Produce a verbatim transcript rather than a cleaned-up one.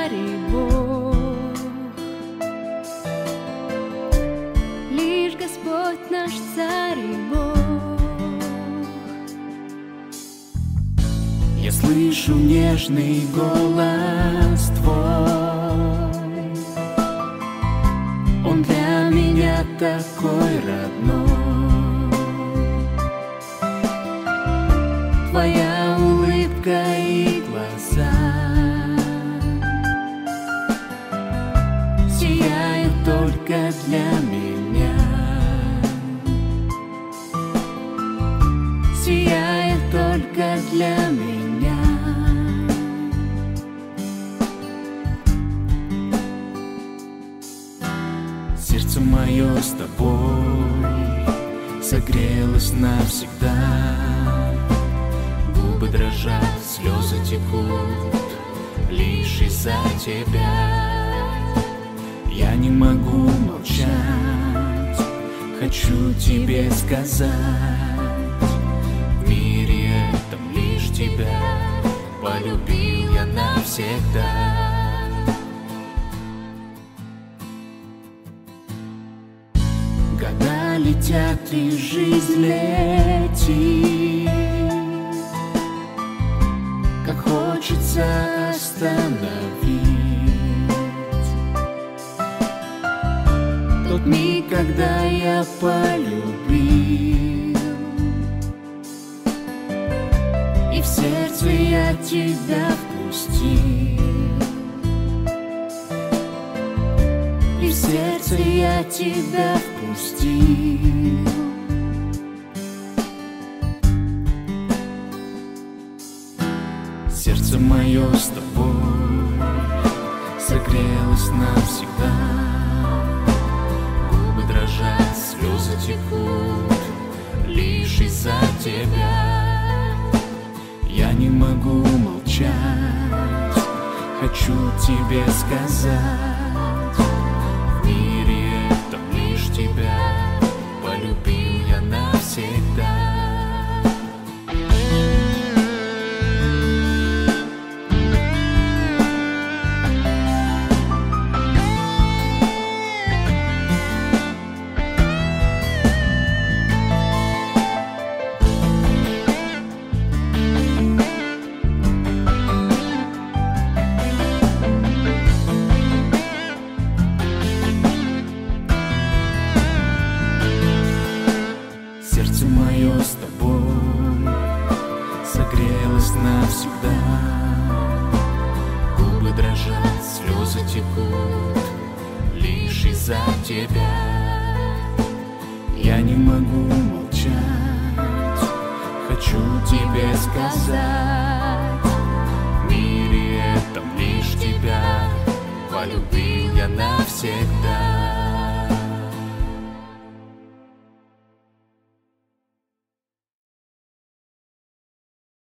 царь и Бог, лишь Господь наш царь и Бог. Я слышу нежный голос Твой, Он для меня такой родной. Твоя улыбка и глаза сияют только для меня, сияют только для меня. Сердце мое с Тобой согрелось навсегда. Губы дрожат, слезы текут лишь из-за Тебя. Я не могу молчать, хочу Тебе сказать: в мире этом лишь Тебя полюбил я навсегда. Года летят и жизнь летит, как хочется остановить тот миг, когда я полюбил, и в сердце я Тебя впустил, и в сердце я Тебя впустил. Сердце мое с Тобой согрелось навсегда. Губы дрожат, слезы текут лишь из-за Тебя. Я не могу молчать, хочу Тебе сказать: в мире этом лишь Тебя полюбил я навсегда. Сердце мое с Тобой согрелось навсегда. Губы дрожат, слезы текут лишь из-за Тебя. Я не могу молчать, хочу Тебе сказать: